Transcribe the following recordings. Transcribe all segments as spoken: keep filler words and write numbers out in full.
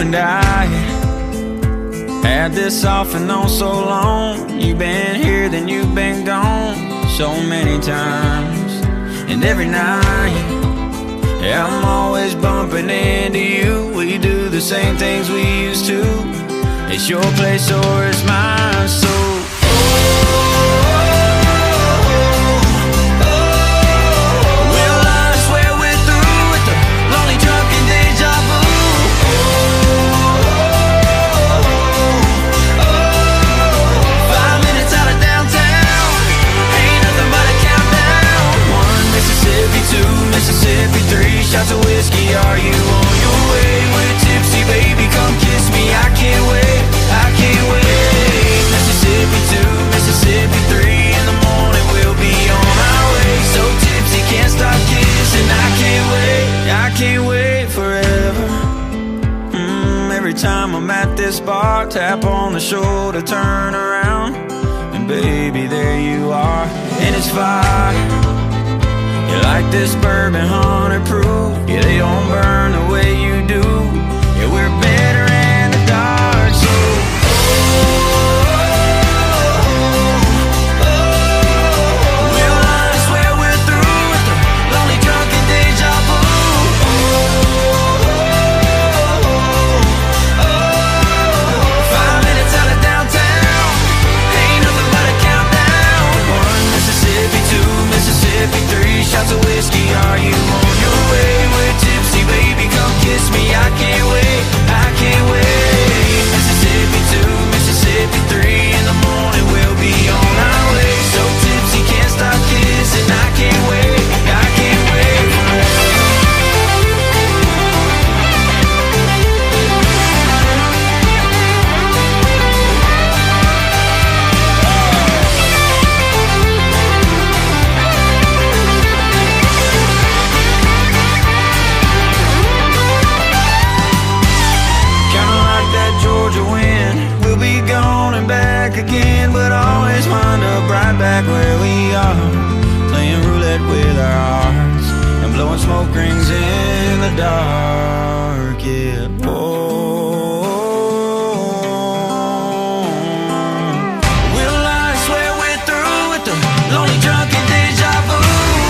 and I had this off and on so long. You've been here, then you've been gone so many times. And every night, yeah, I'm always bumping into you. We do the same things we used to. It's your place or it's mine, so Mississippi, three shots of whiskey. Are you on your way? We're tipsy, baby, come kiss me. I can't wait, I can't wait. Mississippi two, Mississippi three. In the morning we'll be on our way. So tipsy, can't stop kissing. I can't wait, I can't wait forever. mm, Every time I'm at this bar, tap on the shoulder, turn around, and baby, there you are. And it's fire. You like this bourbon hundred proof. Yeah, they don't burn the way you do. Yeah, we're better in the dark, so oh, oh, oh. Well, I swear we're through with the lonely drunken deja vu. Oh, oh, oh, oh. Five minutes out of downtown, ain't nothing but a countdown. One Mississippi, two Mississippi, three shots of whiskey. Are you on your way? We're tipsy, baby, come kiss me. I can't wait, I can't wait. Mississippi two, Mississippi three. In the morning we'll be on our way. So tipsy, can't stop kissing. I can't wait, I can't wait forever. Again, but always wind up right back where we are, playing roulette with our hearts and blowing smoke rings in the dark. Yeah. Oh, well, I swear we're through with the lonely drunken deja vu.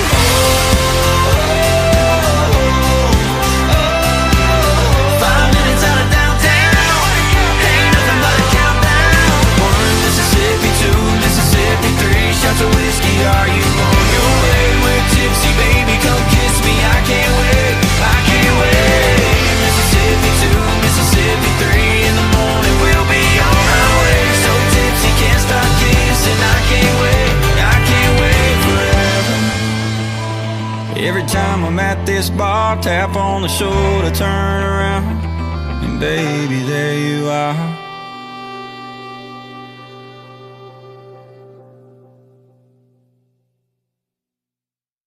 Five minutes out of downtown, ain't nothing but a countdown. Mississippi two, Mississippi three, shots of whiskey. Are you on your way? We're tipsy, baby, come kiss me. I can't wait, I can't wait. Mississippi two, Mississippi three. In the morning we'll be on our way. So tipsy, can't stop kissing. I can't wait, I can't wait forever. Every time I'm at this bar, tap on the shoulder, turn around, and baby, there you are.